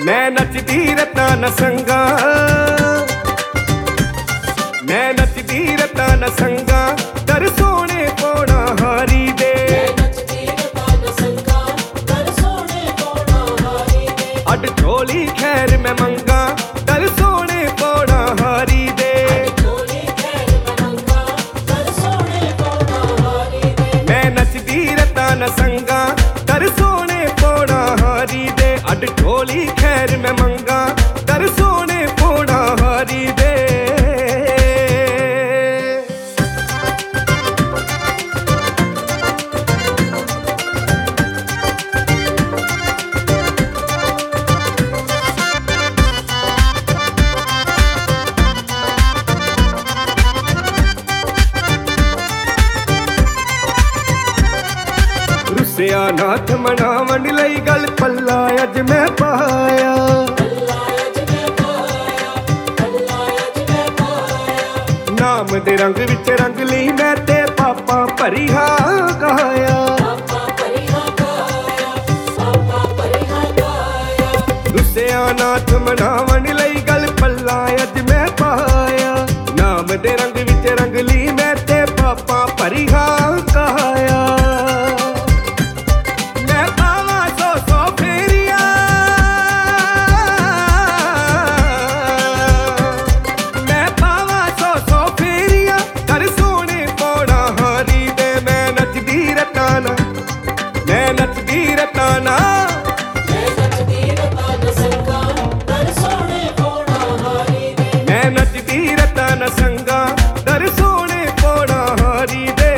मैं नचदी रता न संगा, मैं नचदी रता न संगा, दर सोने पौड़ा हारी दे। अड झोली खैर मैं मंगा, दर सोने पौड़ा हारी दे। मैं नचदी रता न संगा, दर सोने पौड़ा हारी दे। अड झोली खैर मैं मंगा, दर सोने पौड़ा हारी दे। रुसिया नाथ मनावन लई गल पल्ला अज मैं पाया। नाम दे रंग विच रंग ली मैं ते पापा भरिया गाया। रुसिया नाथ मनावन लई गल पल्ला अज मैं पाया। नाम दे रंग विच रंग ली मैं ते पापा भरिया गाया। मैं नचदी रताना, मैं नचदी रताना संगा, दर सोने पौड़ा हारी दे। मैं नचदी रताना संगा, दर सोने पौड़ा हारी दे।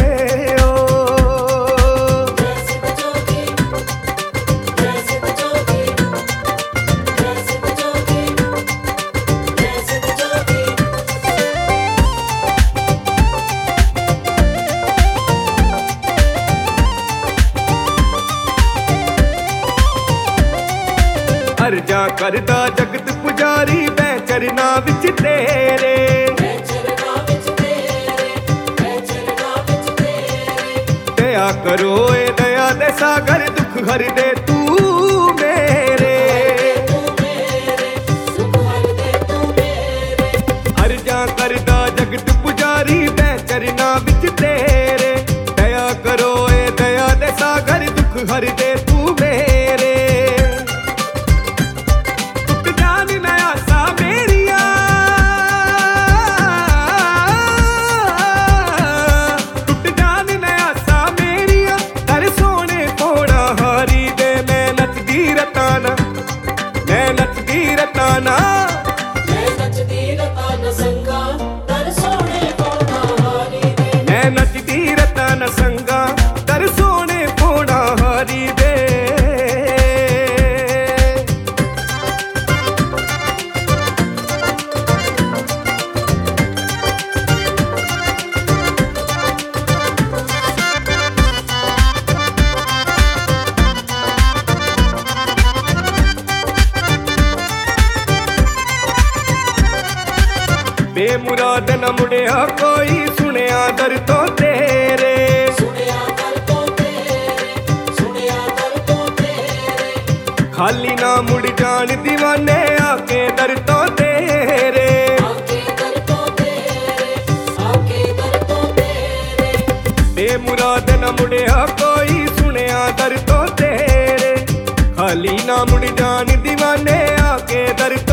अर्जा करदा जगत पुजारी मैं चरना विच तेरे। दया करो ए दया दे सागर, दुख हर दे तू मेरे। अर्जा करदा जगत पुजारी मैं चरना विच तेरे। दया करो ए दया दे सागर, दुख हर दे तू मेरे। मैं नचदी रताना, मैं नचदी रताना संगा, दर सोने पौड़ा हारी दे। मैं नचदी रताना संगा, दर सोने पौड़ा हारी दे। बेमुराद न मुड़िया कोई, सुनिया दर तो तेरे। खाली ना मुड़ जान दीवाने, आके दर तो तेरे। बेमुराद न मुड़िया कोई, सुनिया दर तो तेरे। खाली ना मुड़ जान दीवाने, आके दर